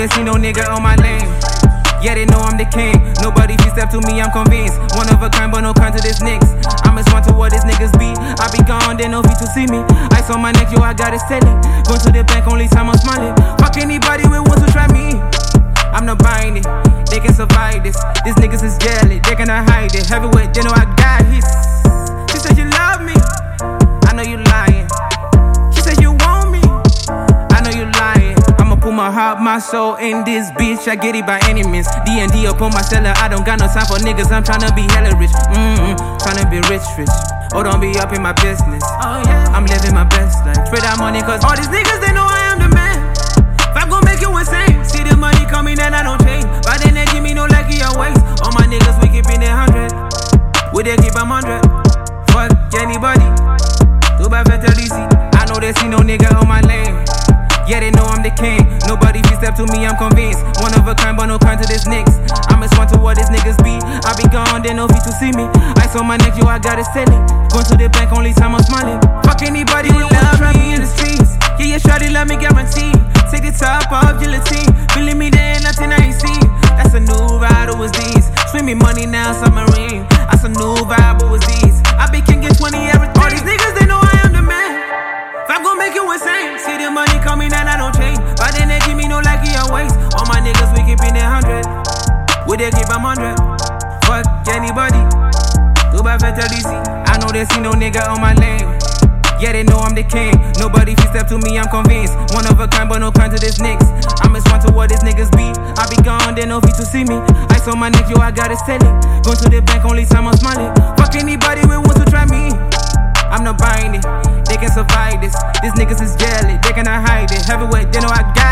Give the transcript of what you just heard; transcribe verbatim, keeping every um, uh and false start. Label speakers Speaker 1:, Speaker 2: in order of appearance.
Speaker 1: they see no nigga on my lane. Yeah, they know I'm the king. Nobody fi step to me, I'm convinced. One of a kind, but no kind to this niggas. I'm as one to what these niggas be. I be gone, they no fit to see me. Ice on my neck, yo, I got it steady. Going to the bank, only time I'm smiling. Fuck anybody who wants to try me. I'm not buying it. They can survive this. These niggas is jelly, they cannot hide it. Heavyweight, they know I got hits. She said you love me. I know you lying. She said you want me. I know you lying. I'ma put my heart, my soul in this bitch. I get it by any means. D and D up on my cellar. I don't got no time for niggas. I'm tryna be hella rich. Mm-mm. Tryna be rich, rich. Oh, don't be up in my business. Oh yeah. I'm living my best life. Spread out money cause all these niggas, they know I am the man. If I'm gon' make you insane, see the money coming and I don't change. But then they give me no lucky or waste. All my niggas, we keepin' it hundred. We they keep them hundred. Fuck anybody. Too bad for D C. I know they see no nigga on my lane. Yeah, they know I'm the king. Nobody fi step to me, I'm convinced. One of a kind, but no kind to this niggas. I'm as one to what these niggas be. I be gone, they no fit to see me. Ice on my neck, yo, I got it steady. Going to the bank, only time I'm smiling. Fuck anybody who love me in the streets. Yeah, yeah, shawty love me, guarantee. Take the top off, guillotine. Believe me, there ain't nothing I ain't seen. That's a new ride, it was these. Swimming money now, submarine. That's a new vibe, it was these. I be king in twenty everything. All these niggas, they know I am the man. If I'm gon' make you insane, see the money coming and I don't change. But then they give me no lucky or waste. All my niggas, we keepin' it hundred. We they keep them hundred. Fuck anybody. Too bad for D C. I know they see no nigga on my lane. Yeah, they know I'm the king. Nobody fi step to me, I'm convinced. One of a kind, but no kind to this niggas. I'm as one to what these niggas be. I be gone, they no fit to see me. Ice on my neck, yo, I got it steady. Going to the bank, only time I'm smiling. Fuck anybody who wants to try me. I'm not buying it. They can survive this. These niggas is jelly, they cannot hide it. Heavyweight, they know I got